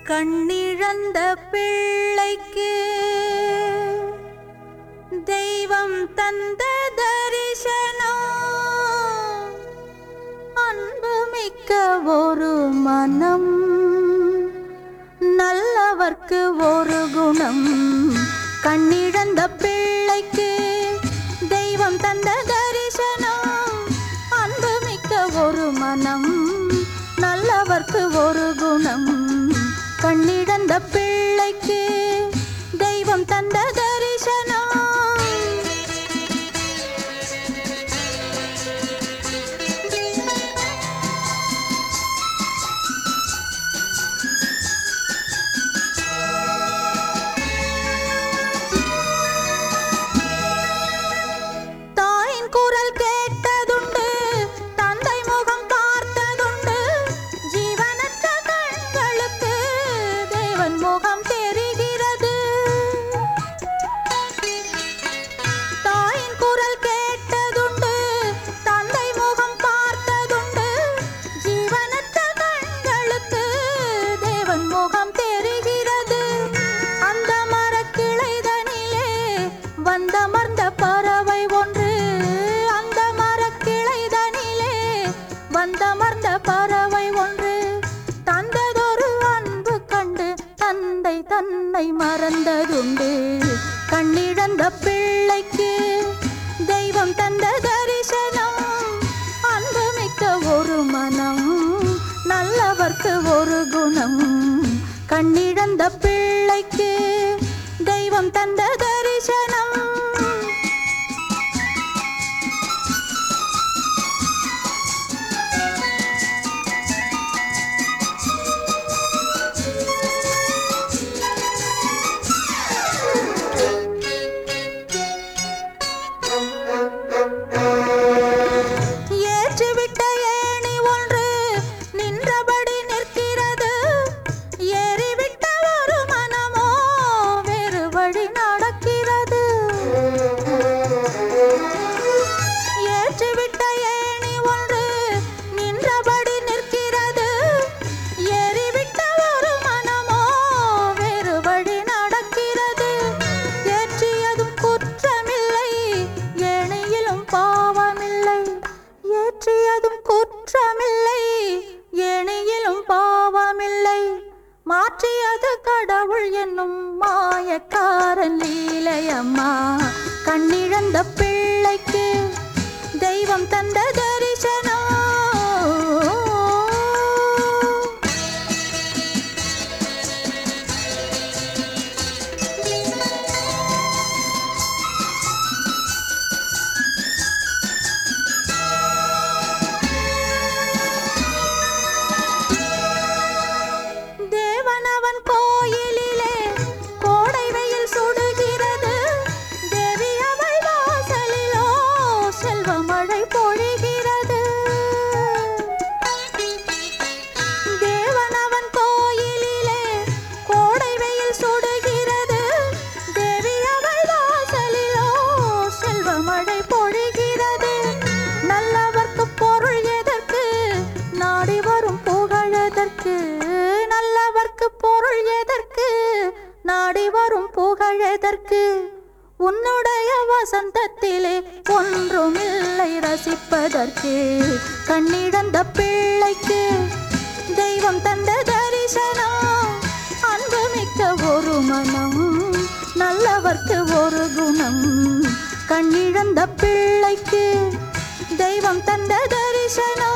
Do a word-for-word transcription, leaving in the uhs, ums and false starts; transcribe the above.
கண்ணிழந்த பிள்ளைக்கு தெய்வம் தந்த தரிசனம், அன்புமிக்க ஒரு மனம், நல்லவர்க்கு ஒரு குணம். கண்ணிழந்த பிள்ளைக்கு தெய்வம் தந்த தரிசனம், அன்புமிக்க ஒரு மனம், நல்லவர்க்கு ஒரு குணம். கண்ணிழந்த பிள்ளைக்கு தெய்வம் தந்த தரிசனம். தாயின் குரல் கேட்டதுண்டு, தந்தை முகம் பார்த்ததுண்டு, ஜீவனற்ற கண்களுக்கு தேவன் முகம் தெரிகிறது. தாயின் குரல் கேட்டதுண்டு, தந்தை முகம் பார்த்ததுண்டு, ஜீவனற்ற கண்களுக்கு தேவன் முகம் தெரிகிறது. அந்த மரக்கிளைதனிலே வந்தமர்ந்த பறவை ஒன்று, அந்த மரக்கிளைதனிலே வந்தமர்ந்த பறவை ஒன்று, தந்ததொரு அன்பு கண்டு தந்தை தன்னை மறந்ததுண்டு. கண்ணிழந்த பிள்ளைக்கு தெய்வம் தந்த தரிசனம், அன்புமிக்க ஒரு மனம், நல்லவர்க்கு ஒரு குணம். கண்ணிழந்த பிள்ளைக்கு தெய்வம் தந்த தரிசனம். ஏற்றிவிட்ட ஏணி ஒன்று நின்றபடி நிற்கிறது, ஏறிவிட்ட ஒரு மனமோ வேறு வழி நடக்கிறது. ஏற்றிவிட்ட ஏணி ஒன்று நின்றபடி நிற்கிறது, ஏறிவிட்ட ஒரு மனமோ வேறு வழி நடக்கிறது. ஏற்றியதும் குற்றமில்லை, ஏணியிலும் பாவமில்லை. ஏற்றியதும் குற்றமில்லை, ஏணியிலும் பாவமில்லை. மாற்றியது கடவுள் என்னும் மாயக்காரன் லீலையம்மா. கண்ணிழந்த பிள்ளைக்கு தெய்வம் தந்த தரிசனம். தேவனவன் கோயிலிலே கோடை வெயில் சுடுகிறது, தேவி அவள் வாசலிலோ செல்வ மழை பொழிகிறது. தேவனவன் கோயிலிலே கோடை வெயில் சுடுகிறது, தேவி அவள் வாசலிலோ செல்வ மழை பொழிகிறது. நல்லவர்க்கு பொருள் எதற்கு, நாடி வரும் புகழதற்கு, நல்லவர்க்கு பொருள் எதற்கு, நாடி வரும் புகழதற்கு. உன்னுடைய வசந்தத்திலே ஒன்றுமில்லை ரசிப்பதற்கு. கண்ணிழந்த பிள்ளைக்கு தெய்வம் தந்த தரிசனம், அன்புமிக்க ஒரு மனம், நல்லவர்க்கு ஒரு குணம். கண்ணிழந்த பிள்ளைக்கு தெய்வம் தந்த தரிசனம்.